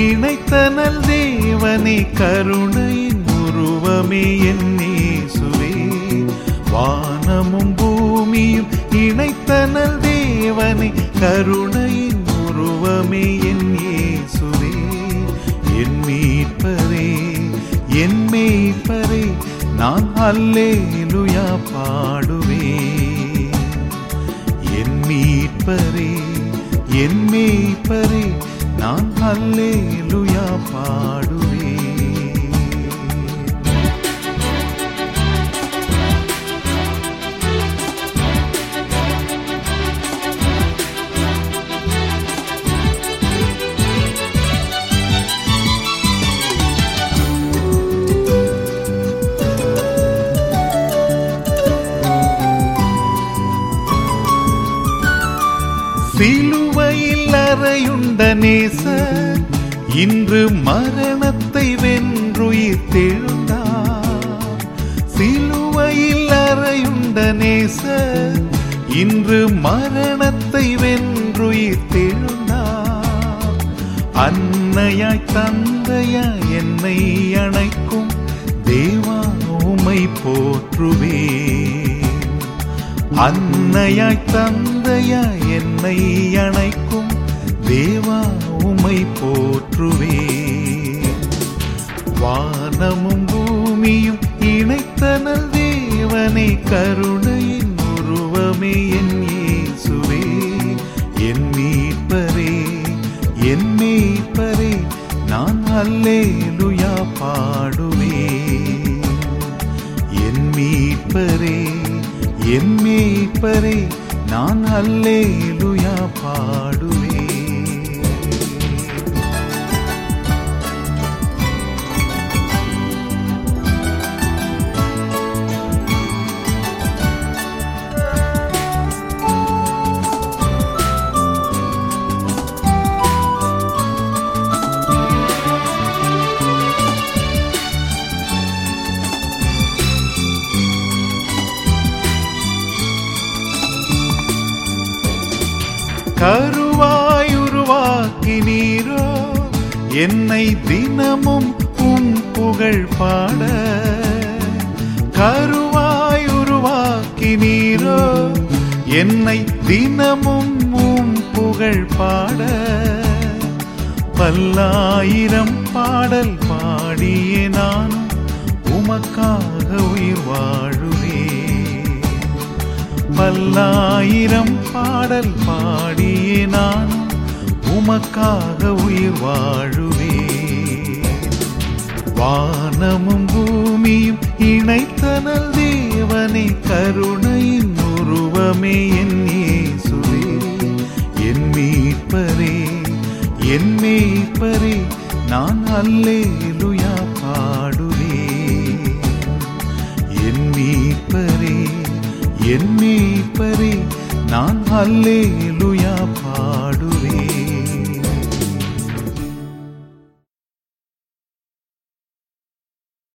இணைத்தனல் தேவனே கருணையின் உருவமே என் இயேசுவே. வானமும் பூமியும் இணைத்தனல் தேவனே கருணையின் உருவமே என் இயேசுவே. என் மீட்பரே என் மேய்ப்பரே நான் அல்லேலூயா பாடுவேன். என் மீட்பரே என் மேய்ப்பரே நான் அல்லேலூயா பாடுவேன். சிலுவையில் அறையுண்ட நேசர் இன்று மரணத்தை வென்றுயிர் தெழுந்தார். சிலுவையில் அறையுண்ட நேசர் இன்று மரணத்தை வென்றுயிர் தெழுந்தார். அன்னையாய் தந்தையாய் என்னை அணைக்கும் தேவா உம்மை போற்றுவேன். அன்னையாய் தந்தையாய் என்னை அணைக்கும் தேவா உம்மை போற்றுவேன். வானமும் பூமியும் இணைத்தனல் தேவனே கருணையின் உருவமே என் இயேசுவே. என் மீட்பரே என் மேய்ப்பரே நான் அல்லேலூயா பாடுவேன். என் மீட்பரே என் மேய்ப்பரே நான் அல்லேலூயா பாடுவேன். கருவாய் உருவாக்கினீரோ என்னை தினமும் உம் புகழ் பாட. கருவாய் உருவாக்கினீரோ என்னை தினமும் உம் புகழ் பாட. பல்லாயிரம் பாடல் பாடியே நான் உமக்காக உயிர் வாழுவேன். பல்லாயிரம் பாடல் பாடியே நான் உமக்காக உயிர் வாழுவேன். வானமும் பூமியும் இணைத்தனல் தேவனே கருணையின் உருவமே என் இயேசுவே. என் மீட்பரே என் மேய்ப்பரே நான் அல்லேலூயா பாடுவேன். என் மீட்பரே என் மேய்ப்பரே நான் அல்லேலூயா பாடுவேன்.